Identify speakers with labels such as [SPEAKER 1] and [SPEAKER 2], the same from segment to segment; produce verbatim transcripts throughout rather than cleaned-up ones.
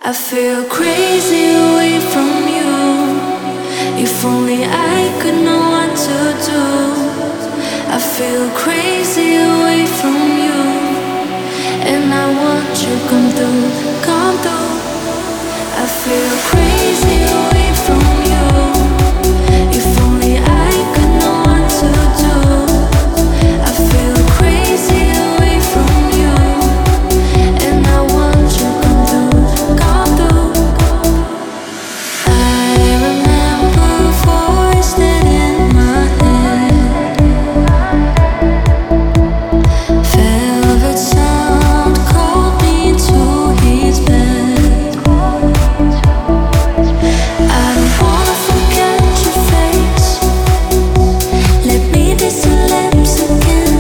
[SPEAKER 1] I feel crazy away from you. If only I could know what to do. I feel crazy away from you, and I want you come through, come through. I feel crazy away from you. If only I could know what to do. I feel crazy away from you, and I want you come through, come through. I remember a voice that in my head, velvet sound called me to his bed. I don't wanna forget your face. Let me taste your lips again.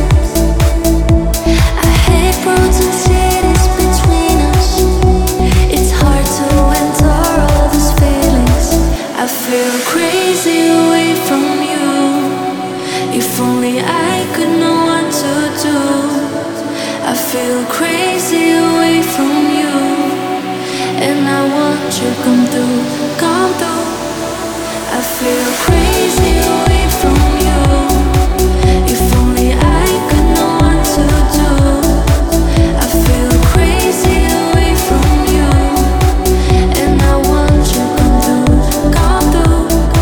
[SPEAKER 1] I hate roads and cities between us. It's hard to endure all these feelings. I feel crazy away from you. If only I could know what to do. I feel crazy away from you, and I want you come through, come through. I feel crazy away from you. If only I could know what to do. I feel crazy away from you, and I want you come through, come through.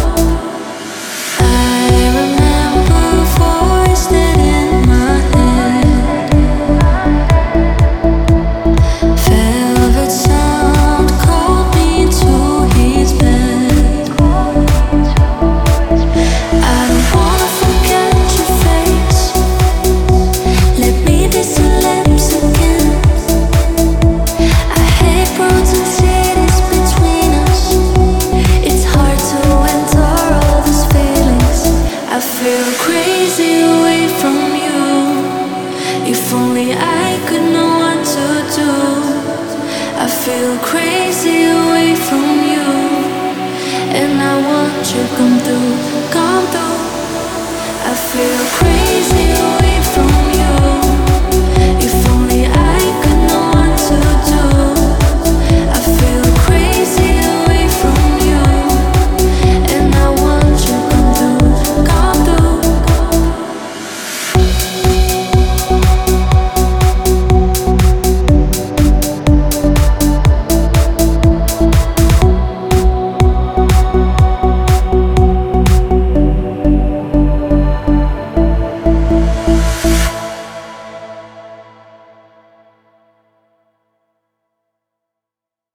[SPEAKER 1] I remember a voice that in my head, velvet sound called me to his bed. I don't wanna forget your face. Let me taste your lips again. I hate roads and cities between us. It's hard to endure all these feelings. I feel crazy away from you. If only I could know what to do. I feel crazy away from you, and I want you come through, come through. I feel crazy away